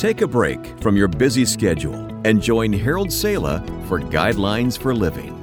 Take a break from your busy schedule and join Harold Sala for Guidelines for Living.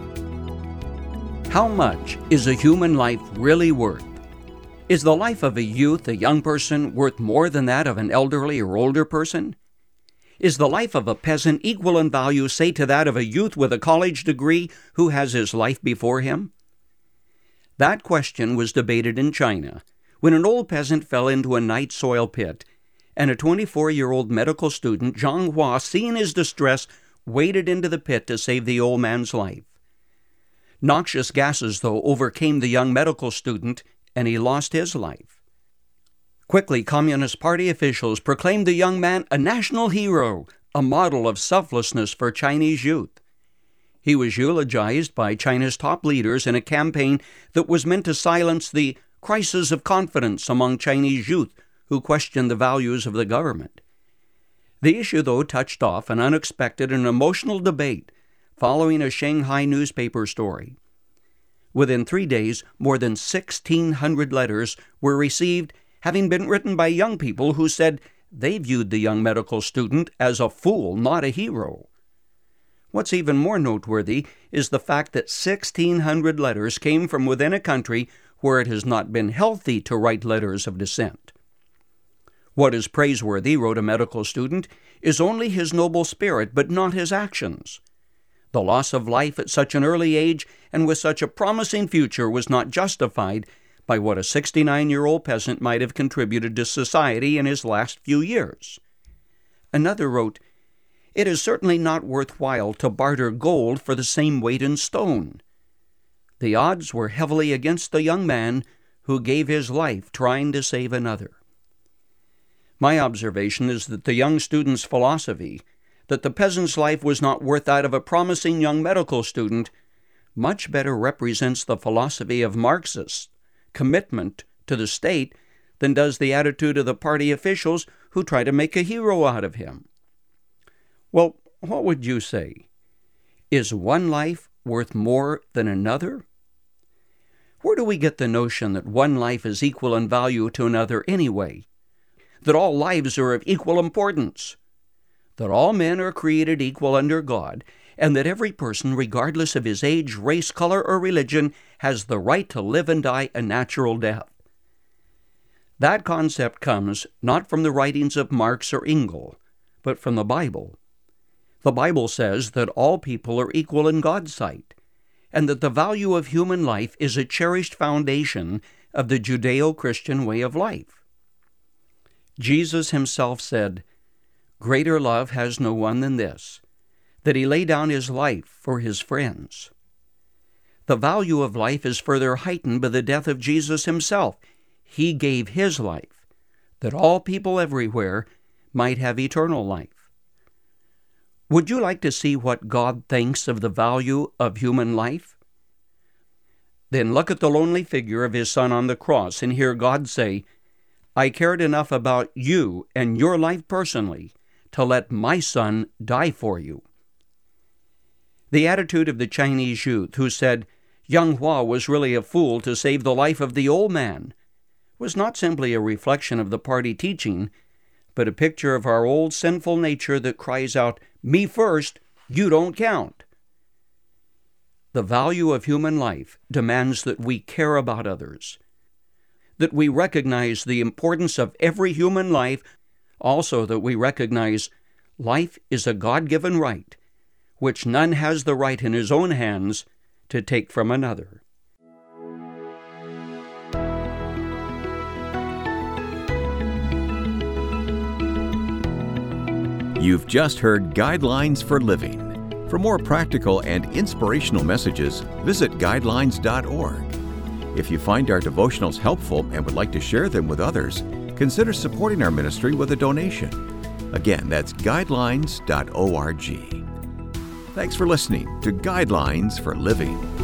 How much is a human life really worth? Is the life of a youth, a young person, worth more than that of an elderly or older person? Is the life of a peasant equal in value, say, to that of a youth with a college degree who has his life before him? That question was debated in China when an old peasant fell into a night soil pit, and a 24-year-old medical student, Zhang Hua, seeing his distress, waded into the pit to save the old man's life. Noxious gases, though, overcame the young medical student, and he lost his life. Quickly, Communist Party officials proclaimed the young man a national hero, a model of selflessness for Chinese youth. He was eulogized by China's top leaders in a campaign that was meant to silence the crisis of confidence among Chinese youth who questioned the values of the government. The issue, though, touched off an unexpected and emotional debate following a Shanghai newspaper story. Within 3 days, more than 1,600 letters were received, having been written by young people who said they viewed the young medical student as a fool, not a hero. What's even more noteworthy is the fact that 1,600 letters came from within a country where it has not been healthy to write letters of dissent. What is praiseworthy, wrote a medical student, is only his noble spirit, but not his actions. The loss of life at such an early age and with such a promising future was not justified by what a 69-year-old peasant might have contributed to society in his last few years. Another wrote, "It is certainly not worthwhile to barter gold for the same weight in stone." The odds were heavily against the young man who gave his life trying to save another. My observation is that the young student's philosophy, that the peasant's life was not worth that of a promising young medical student, much better represents the philosophy of Marxists' commitment to the state than does the attitude of the party officials who try to make a hero out of him. Well, what would you say? Is one life worth more than another? Where do we get the notion that one life is equal in value to another anyway? That all lives are of equal importance? That all men are created equal under God, and that every person, regardless of his age, race, color, or religion, has the right to live and die a natural death? That concept comes not from the writings of Marx or Engels, but from the Bible. The Bible says that all people are equal in God's sight, and that the value of human life is a cherished foundation of the Judeo-Christian way of life. Jesus himself said, "Greater love has no one than this, that he lay down his life for his friends." The value of life is further heightened by the death of Jesus himself. He gave his life, that all people everywhere might have eternal life. Would you like to see what God thinks of the value of human life? Then look at the lonely figure of his Son on the cross and hear God say, "I cared enough about you and your life personally to let my Son die for you." The attitude of the Chinese youth who said young Hua was really a fool to save the life of the old man was not simply a reflection of the party teaching, but a picture of our old sinful nature that cries out, "Me first, you don't count." The value of human life demands that we care about others, that we recognize the importance of every human life, also that we recognize life is a God-given right, which none has the right in his own hands to take from another. You've just heard Guidelines for Living. For more practical and inspirational messages, visit guidelines.org. If you find our devotionals helpful and would like to share them with others, consider supporting our ministry with a donation. Again, that's guidelines.org. Thanks for listening to Guidelines for Living.